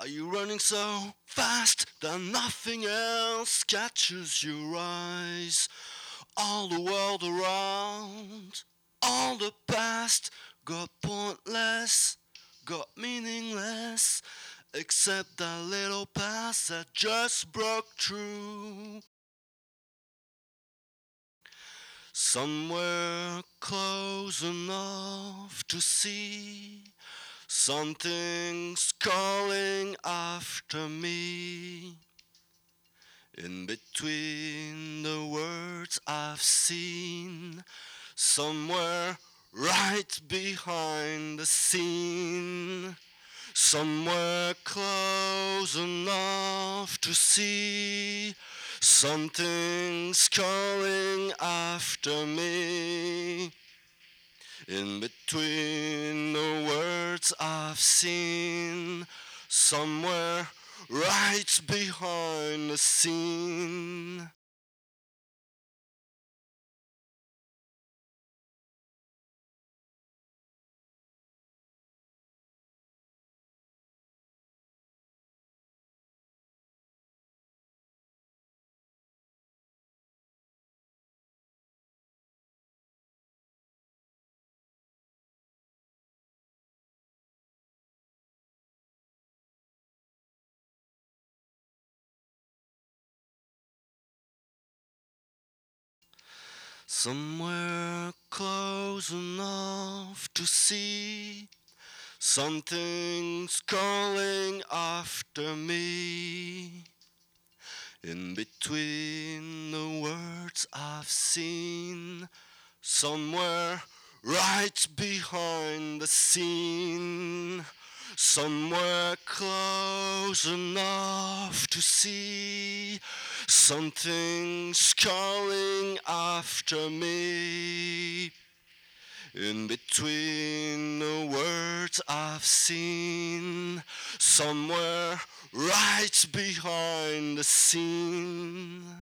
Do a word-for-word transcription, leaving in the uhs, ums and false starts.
Are you running so fast that nothing else catches your eyes? All the world around, all the past got pointless, got meaningless, except that little past that just broke through. Somewhere close enough to see something's calling after me. In between the words I've seen, somewhere right behind the scene, somewhere close enough to see, something's calling after me. In between the words I've seen, somewhere right behind the scene. Somewhere close enough to see, something's calling after me. In between the words I've seen, somewhere right behind the scene, somewhere close enough to see, something's calling after me. In between the words I've seen, somewhere right behind the scene.